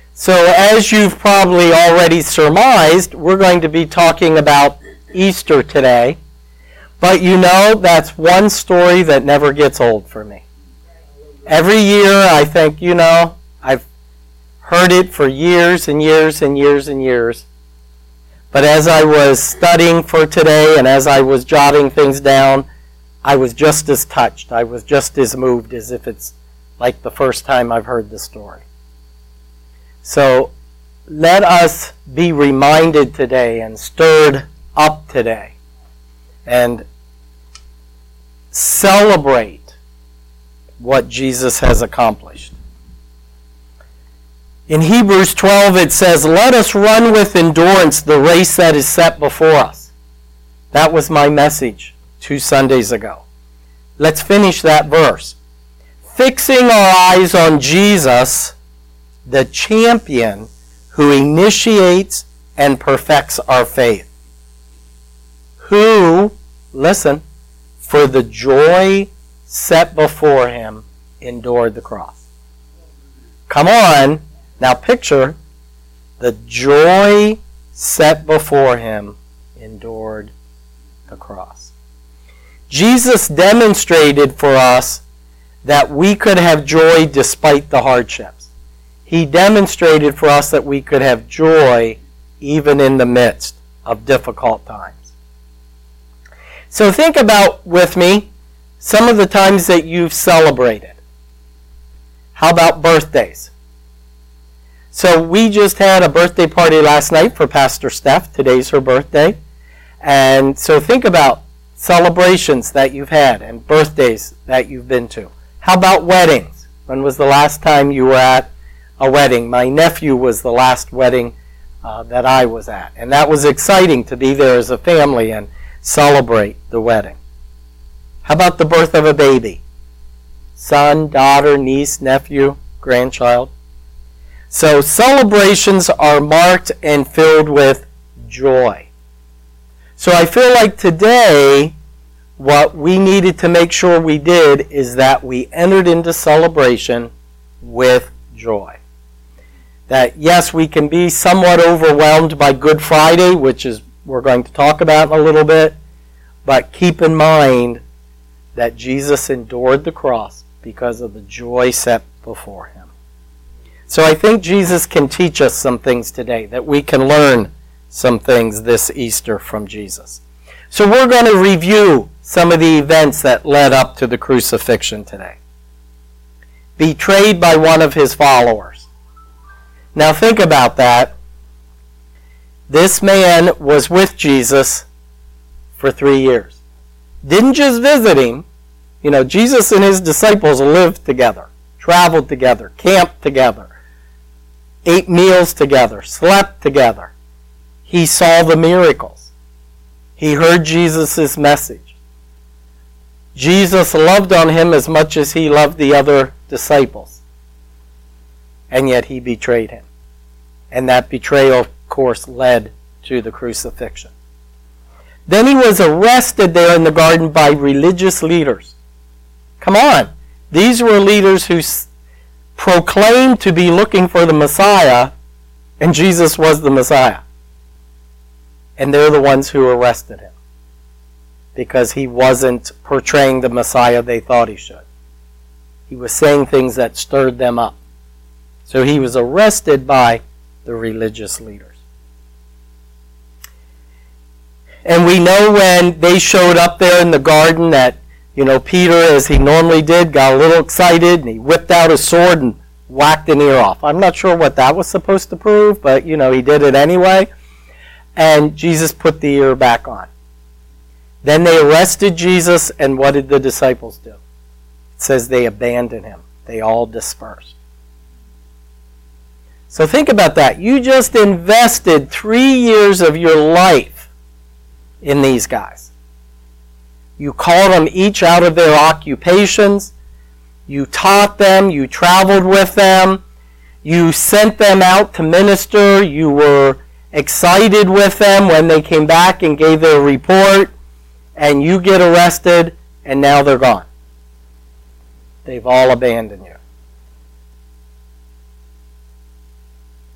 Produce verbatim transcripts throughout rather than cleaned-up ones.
So as you've probably already surmised, we're going to be talking about Easter today. But you know, that's one story that never gets old for me. Every year I think, you know, I've heard it for years and years and years and years. But as I was studying for today and as I was jotting things down, I was just as touched. I was just as moved as if it's like the first time I've heard the story. So let us be reminded today and stirred up today and celebrate what Jesus has accomplished. In Hebrews twelve it says, "Let us run with endurance the race that is set before us." That was my message two Sundays ago. Let's finish that verse. "Fixing our eyes on Jesus, the champion who initiates and perfects our faith, who," listen, "for the joy set before him endured the cross." Come on. Now picture, the joy set before him endured the cross. Jesus demonstrated for us that we could have joy despite the hardships. He demonstrated for us that we could have joy even in the midst of difficult times. So think about with me some of the times that you've celebrated. How about birthdays? So we just had a birthday party last night for Pastor Steph. Today's her birthday. And so think about celebrations that you've had and birthdays that you've been to. How about weddings? When was the last time you were at a wedding? My nephew was the last wedding uh, that I was at. And that was exciting to be there as a family and celebrate the wedding. How about the birth of a baby? Son, daughter, niece, nephew, grandchild. So celebrations are marked and filled with joy. So I feel like today, what we needed to make sure we did is that we entered into celebration with joy. That yes, we can be somewhat overwhelmed by Good Friday, which is we're going to talk about in a little bit, but keep in mind that Jesus endured the cross because of the joy set before him. So I think Jesus can teach us some things today, that we can learn some things this Easter from Jesus. So we're going to review some of the events that led up to the crucifixion today. Betrayed by one of his followers. Now think about that. This man was with Jesus for three years. Didn't just visit him. You know, Jesus and his disciples lived together, traveled together, camped together, ate meals together, slept together. He saw the miracles. He heard Jesus' message. Jesus loved on him as much as he loved the other disciples. And yet he betrayed him. And that betrayal, of course, led to the crucifixion. Then he was arrested there in the garden by religious leaders. Come on. These were leaders who proclaimed to be looking for the Messiah, and Jesus was the Messiah. And they're the ones who arrested him because he wasn't portraying the Messiah they thought he should. He was saying things that stirred them up. So he was arrested by the religious leaders. And we know when they showed up there in the garden that, you know, Peter, as he normally did, got a little excited and he whipped out his sword and whacked an ear off. I'm not sure what that was supposed to prove, but, you know, he did it anyway. And Jesus put the ear back on. Then they arrested Jesus, and what did the disciples do? It says they abandoned him. They all dispersed. So think about that. You just invested three years of your life in these guys. You called them each out of their occupations. You taught them. You traveled with them. You sent them out to minister. You were excited with them when they came back and gave their report. And you get arrested, and now they're gone. They've all abandoned you.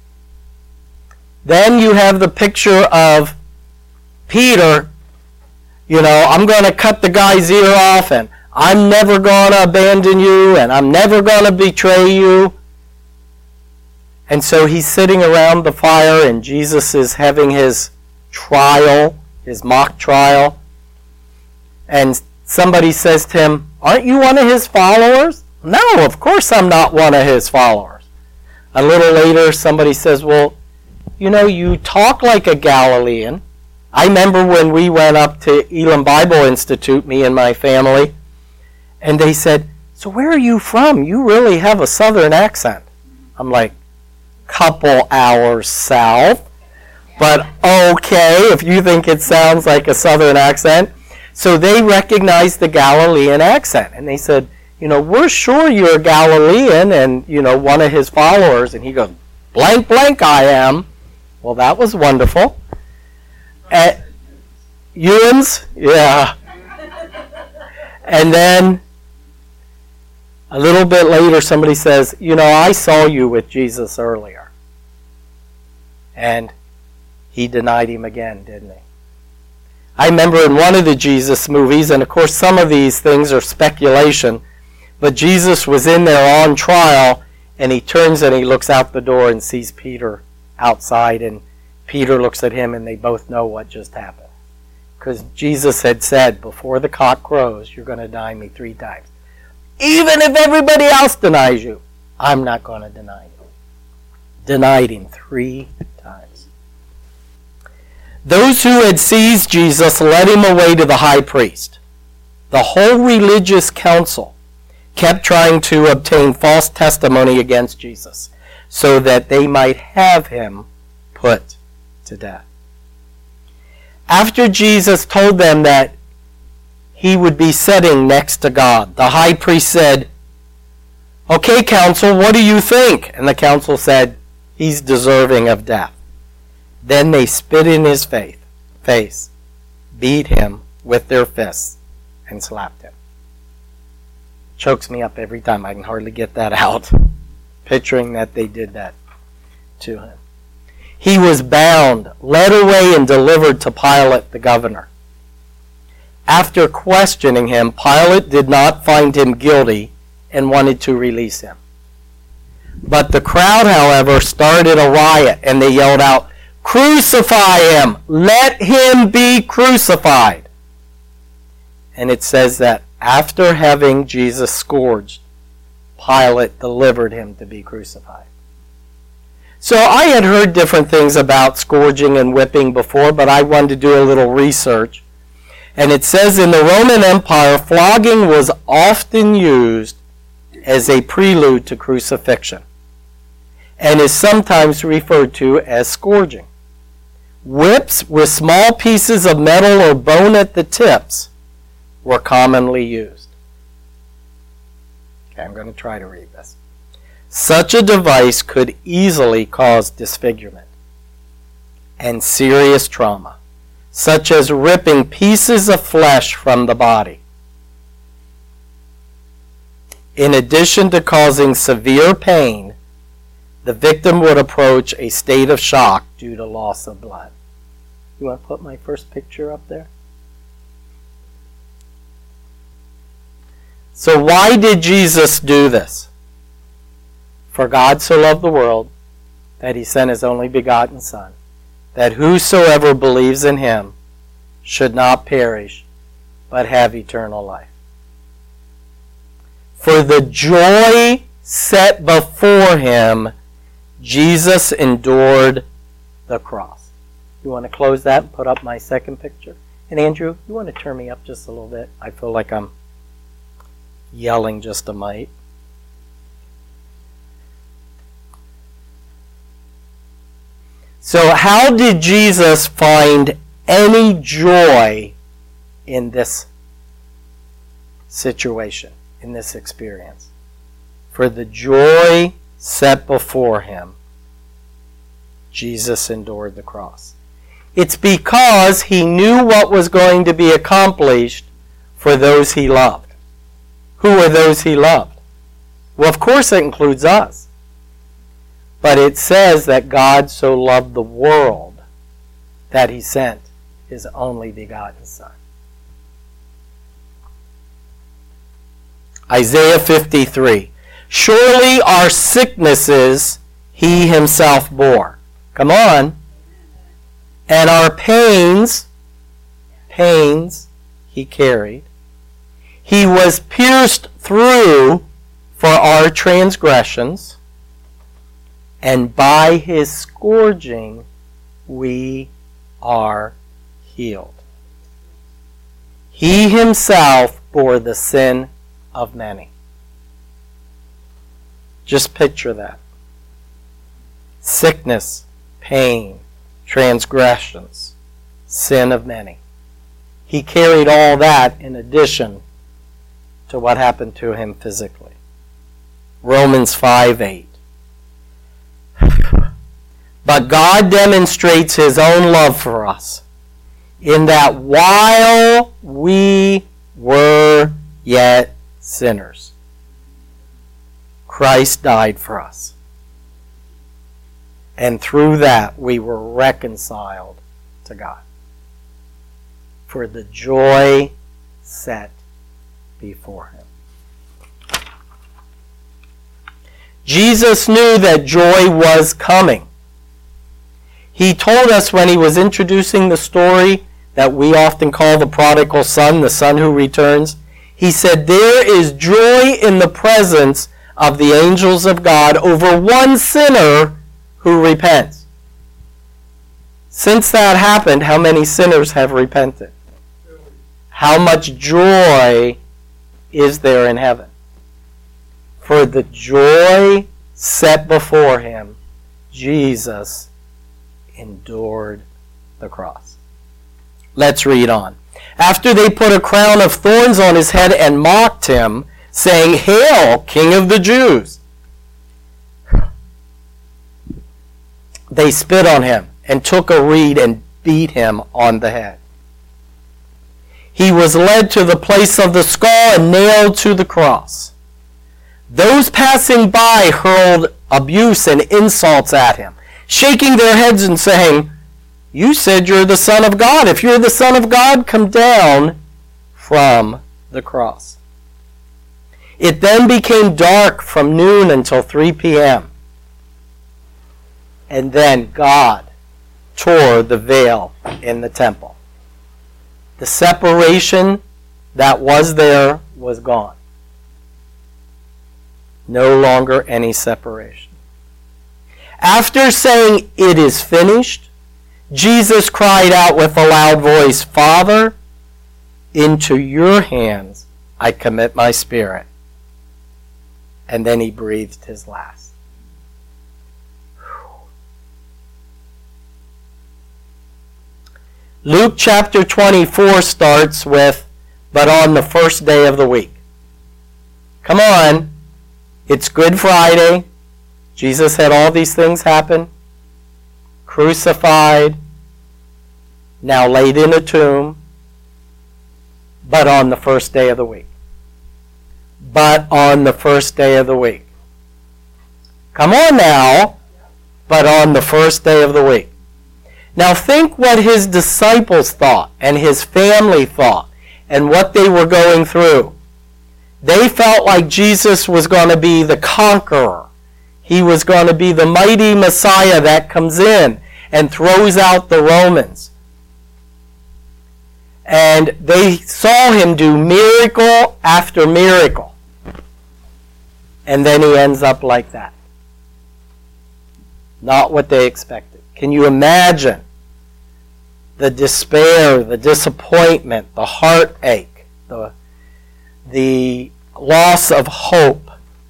Then you have the picture of Peter, you know, I'm going to cut the guy's ear off, and I'm never going to abandon you, and I'm never going to betray you. And so he's sitting around the fire, and Jesus is having his trial, his mock trial. And somebody says to him, aren't you one of his followers? No, of course I'm not one of his followers. A little later, somebody says, well, you know, you talk like a Galilean. I remember when we went up to Elam Bible Institute, me and my family, and they said, so where are you from? You really have a southern accent. I'm like, couple hours south. But okay, if you think it sounds like a southern accent. So they recognized the Galilean accent. And they said, you know, we're sure you're a Galilean and, you know, one of his followers. And he goes, blank, blank, I am. Well, that was wonderful. Uh, Ewans? Yeah. And then a little bit later somebody says, you know, I saw you with Jesus earlier. And he denied him again, didn't he? I remember in one of the Jesus movies, and of course some of these things are speculation, but Jesus was in there on trial, and he turns and he looks out the door and sees Peter outside, and Peter looks at him, and they both know what just happened. Because Jesus had said, before the cock crows, you're going to deny me three times. Even if everybody else denies you, I'm not going to deny you. Denied him three times. Those who had seized Jesus led him away to the high priest. The whole religious council kept trying to obtain false testimony against Jesus so that they might have him put to death. After Jesus told them that he would be sitting next to God, the high priest said, okay, council, what do you think? And the council said, he's deserving of death. Then they spit in his face, face, beat him with their fists, and slapped him. Chokes me up every time. I can hardly get that out, picturing that they did that to him. He was bound, led away, and delivered to Pilate the governor. After questioning him, Pilate did not find him guilty and wanted to release him. But the crowd, however, started a riot, and they yelled out, crucify him! Let him be crucified! And it says that after having Jesus scourged, Pilate delivered him to be crucified. So I had heard different things about scourging and whipping before, but I wanted to do a little research. And it says in the Roman Empire, flogging was often used as a prelude to crucifixion and is sometimes referred to as scourging. Whips with small pieces of metal or bone at the tips were commonly used. Okay, I'm going to try to read this. Such a device could easily cause disfigurement and serious trauma, such as ripping pieces of flesh from the body. In addition to causing severe pain, the victim would approach a state of shock due to loss of blood. You want to put my first picture up there? So why did Jesus do this? For God so loved the world that he sent his only begotten Son, that whosoever believes in him should not perish, but have eternal life. For the joy set before him, Jesus endured the cross. You want to close that and put up my second picture? And Andrew, you want to turn me up just a little bit? I feel like I'm yelling just a mite. So how did Jesus find any joy in this situation, in this experience? For the joy set before him, Jesus endured the cross. It's because he knew what was going to be accomplished for those he loved. Who are those he loved? Well, of course it includes us. But it says that God so loved the world that he sent his only begotten Son. Isaiah fifty-three. Surely our sicknesses he himself bore. Come on. And our pains, pains he carried. He was pierced through for our transgressions, and by his scourging we are healed. He himself bore the sin of many. Just picture that. Sickness, pain, transgressions, sin of many. He carried all that in addition to what happened to him physically. Romans five eight. But God demonstrates his own love for us in that while we were yet sinners, Christ died for us. And through that we were reconciled to God for the joy set before him. Jesus knew that joy was coming. He told us when he was introducing the story that we often call the prodigal son, the son who returns. He said, there is joy in the presence of the angels of God over one sinner who repents. Since that happened, how many sinners have repented? How much joy is there in heaven? For the joy set before him, Jesus endured the cross. Let's read on. After they put a crown of thorns on his head and mocked him, saying, Hail, King of the Jews! They spit on him and took a reed and beat him on the head. He was led to the place of the skull and nailed to the cross. Those passing by hurled abuse and insults at him, shaking their heads and saying, You said you're the Son of God. If you're the Son of God, come down from the cross. It then became dark from noon until three p.m. And then God tore the veil in the temple. The separation that was there was gone. No longer any separation. After saying, It is finished, Jesus cried out with a loud voice, Father, into your hands I commit my spirit. And then he breathed his last. Luke chapter twenty-four starts with, but on the first day of the week. Come on. It's Good Friday. Jesus had all these things happen. Crucified. Now laid in a tomb. But on the first day of the week. But on the first day of the week. Come on now. But on the first day of the week. Now think what his disciples thought and his family thought and what they were going through. They felt like Jesus was going to be the conqueror. He was going to be the mighty Messiah that comes in and throws out the Romans. And they saw him do miracle after miracle. And then he ends up like that. Not what they expected. Can you imagine the despair, the disappointment, the heartache, the, the loss of hope?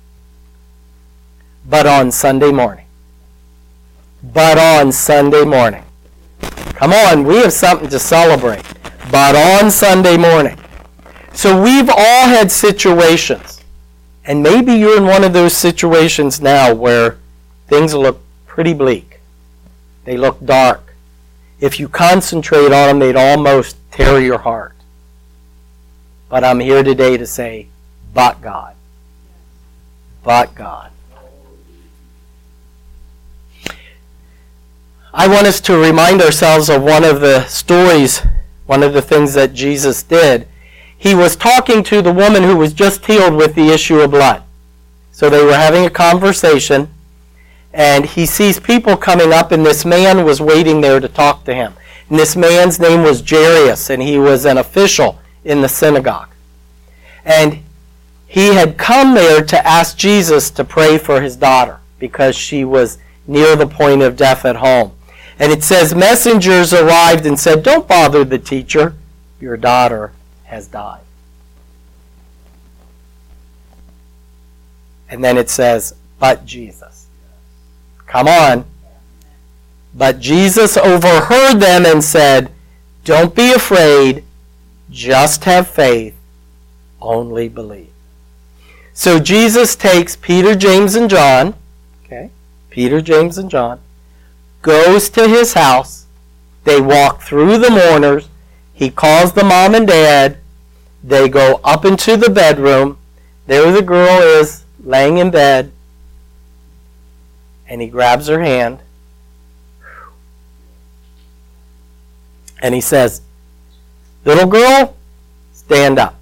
But on Sunday morning. But on Sunday morning. Come on, we have something to celebrate. But on Sunday morning. So we've all had situations. And maybe you're in one of those situations now where things look pretty bleak. They look dark. If you concentrate on them, they'd almost tear your heart. But I'm here today to say, but God. But God. I want us to remind ourselves of one of the stories, one of the things that Jesus did. He was talking to the woman who was just healed with the issue of blood. So they were having a conversation, and he sees people coming up, and this man was waiting there to talk to him. And this man's name was Jairus, and he was an official in the synagogue. And he had come there to ask Jesus to pray for his daughter because she was near the point of death at home. And it says, messengers arrived and said, "Don't bother the teacher. Your daughter has died." And then it says, but Jesus. Come on. But Jesus overheard them and said, "Don't be afraid. Just have faith. Only believe." So Jesus takes Peter, James, and John, okay, Peter, James, and John, goes to his house. They walk through the mourners. He calls the mom and dad. They go up into the bedroom. There the girl is laying in bed. And he grabs her hand. And he says, "Little girl, stand up."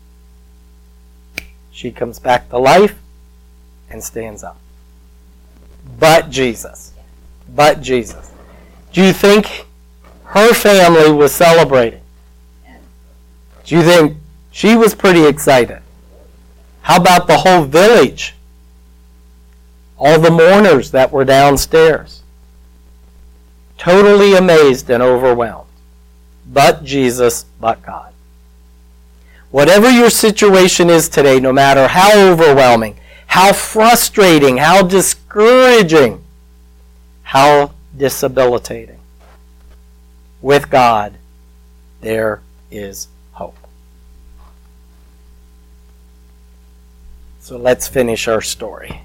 She comes back to life and stands up. But Jesus. But Jesus. Do you think her family was celebrating? Do you think she was pretty excited? How about the whole village? All the mourners that were downstairs. Totally amazed and overwhelmed. But Jesus, but God. Whatever your situation is today, no matter how overwhelming, how frustrating, how discouraging, how debilitating, with God, there is hope. So let's finish our story.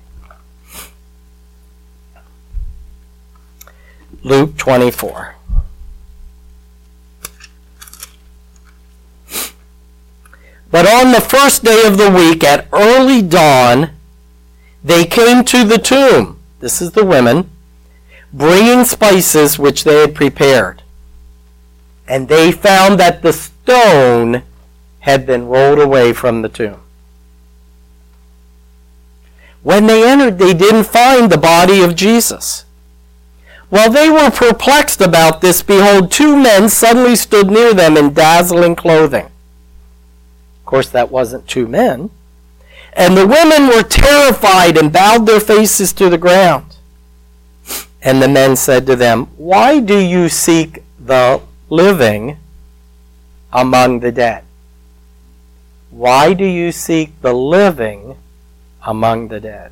Luke twenty-four. But on the first day of the week, at early dawn, they came to the tomb. This is the women, bringing spices which they had prepared. And they found that the stone had been rolled away from the tomb. When they entered, they didn't find the body of Jesus. While they were perplexed about this, behold, two men suddenly stood near them in dazzling clothing. Of course, that wasn't two men. And the women were terrified and bowed their faces to the ground. And the men said to them, "Why do you seek the living among the dead? Why do you seek the living among the dead?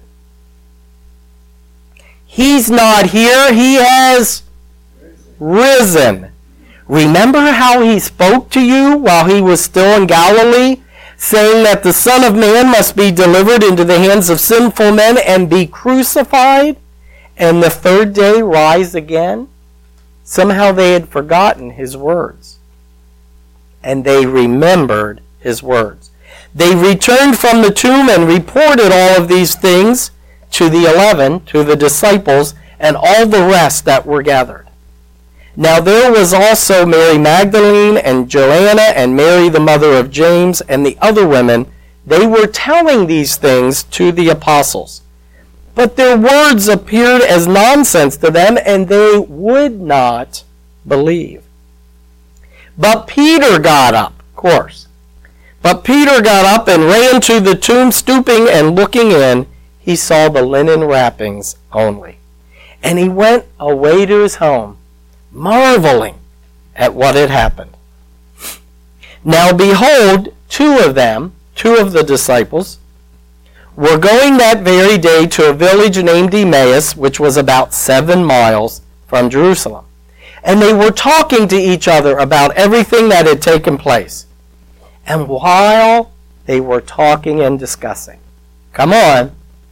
He's not here. He has risen. Remember how he spoke to you while he was still in Galilee, saying that the Son of Man must be delivered into the hands of sinful men and be crucified, and the third day rise again?" Somehow they had forgotten his words, and they remembered his words. They returned from the tomb and reported all of these things to the eleven, to the disciples, and all the rest that were gathered. Now there was also Mary Magdalene and Joanna and Mary the mother of James and the other women. They were telling these things to the apostles. But their words appeared as nonsense to them, and they would not believe. But Peter got up, of course. But Peter got up and ran to the tomb, stooping and looking in. He saw the linen wrappings only. And he went away to his home, marveling at what had happened. Now behold, two of them, two of the disciples, were going that very day to a village named Emmaus, which was about seven miles from Jerusalem. And they were talking to each other about everything that had taken place. And while they were talking and discussing, come on,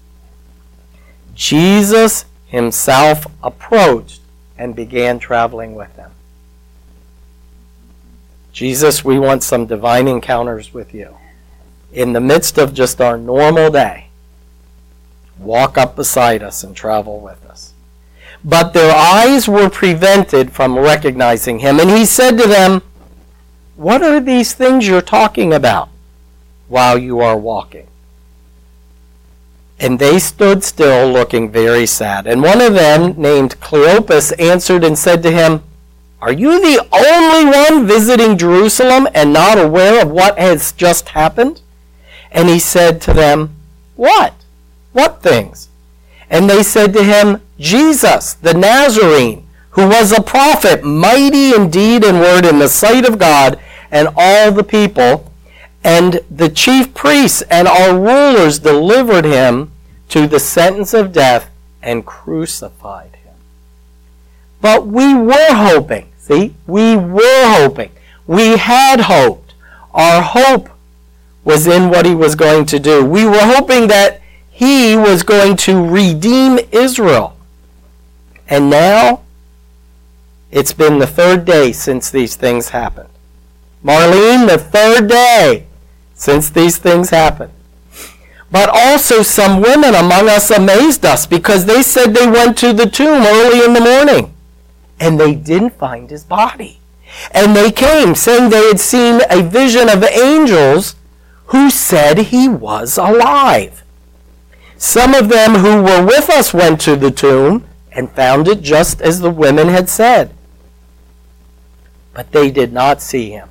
Jesus himself approached and began traveling with them. Jesus, we want some divine encounters with you. In the midst of just our normal day, walk up beside us and travel with us. but their eyes were prevented from recognizing him. And he said to them, "What are these things you're talking about while you are walking?" And they stood still, looking very sad. And one of them, named Cleopas, answered and said to him, "Are you the only one visiting Jerusalem and not aware of what has just happened?" And he said to them, "What? What things?" And they said to him, "Jesus, the Nazarene, who was a prophet, mighty in deed and word in the sight of God and all the people, and the chief priests and our rulers delivered him to the sentence of death and crucified him. But we were hoping, see, we were hoping, we had hoped. Our hope was in what he was going to do. We were hoping that he was going to redeem Israel. And now, it's been the third day since these things happened. Marlene, the third day since these things happened. But also some women among us amazed us because they said they went to the tomb early in the morning and they didn't find his body. And they came saying they had seen a vision of angels who said he was alive. Some of them who were with us went to the tomb and found it just as the women had said. But they did not see him.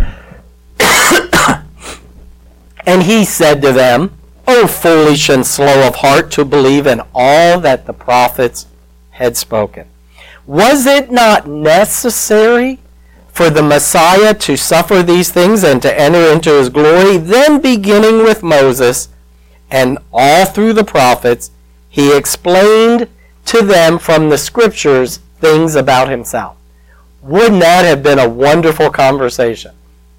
And he said to them, "O foolish and slow of heart to believe in all that the prophets had spoken. Was it not necessary for the Messiah to suffer these things and to enter into his glory?" Then beginning with Moses and all through the prophets, he explained to them from the scriptures things about himself. Wouldn't that have been a wonderful conversation?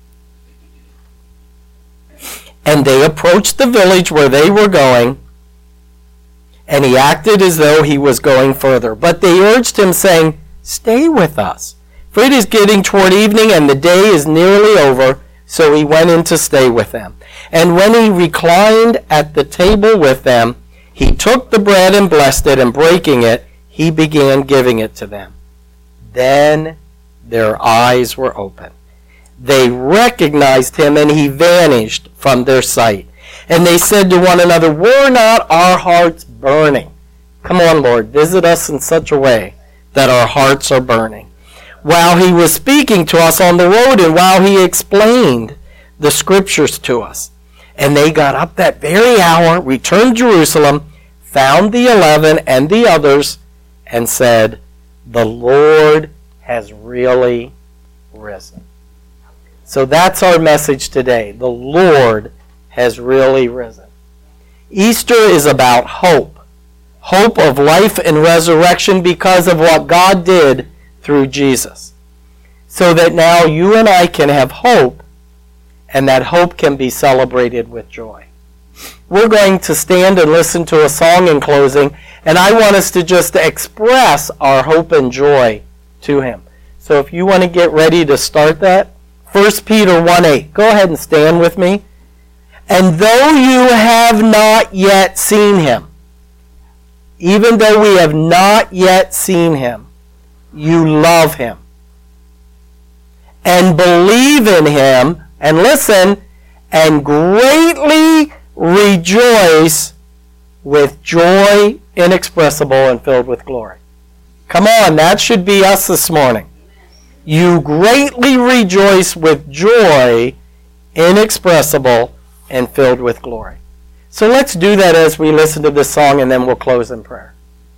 And they approached the village where they were going, and he acted as though he was going further. But they urged him, saying, "Stay with us, for it is getting toward evening, and the day is nearly over." So he went in to stay with them. And when he reclined at the table with them, he took the bread and blessed it, and breaking it, he began giving it to them. Then their eyes were opened. They recognized him, and he vanished from their sight. And they said to one another, "Were not our hearts burning?" Come on, Lord, visit us in such a way that our hearts are burning. While he was speaking to us on the road, and while he explained the scriptures to us. And they got up that very hour, returned to Jerusalem, found the eleven and the others, and said, "The Lord has really risen." So that's our message today. The Lord has really risen. Easter is about hope. Hope of life and resurrection because of what God did through Jesus. So that now you and I can have hope, and that hope can be celebrated with joy. We're going to stand and listen to a song in closing, and I want us to just express our hope and joy to him. So if you want to get ready to start that, First Peter one eight. Go ahead and stand with me. "And though you have not yet seen him," even though we have not yet seen him, "you love him and believe in him," and listen, "and greatly rejoice with joy inexpressible and filled with glory." Come on, that should be us this morning. You greatly rejoice with joy inexpressible and filled with glory. So let's do that as we listen to this song, and then we'll close in prayer.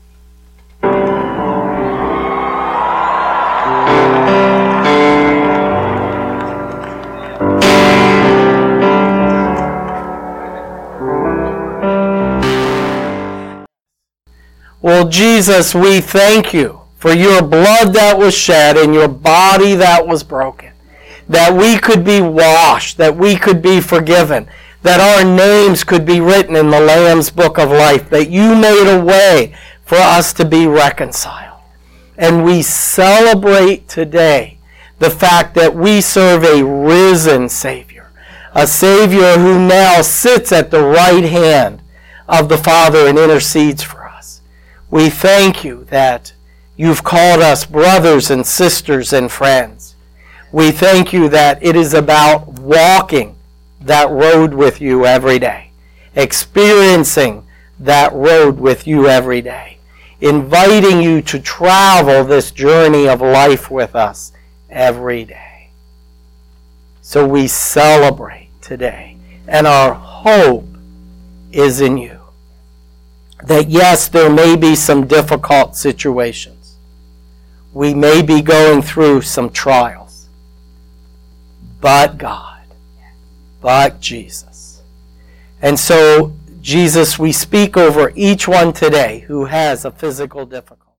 Well, Jesus, we thank you for your blood that was shed and your body that was broken, that we could be washed, that we could be forgiven, that our names could be written in the Lamb's book of life, that you made a way for us to be reconciled. And we celebrate today the fact that we serve a risen Savior, a Savior who now sits at the right hand of the Father and intercedes for us. We thank you that you've called us brothers and sisters and friends. We thank you that it is about walking that road with you every day, experiencing that road with you every day, inviting you to travel this journey of life with us every day. So we celebrate today, and our hope is in you. That yes, there may be some difficult situations. We may be going through some trials. But God, but Jesus. And so, Jesus, we speak over each one today who has a physical difficulty.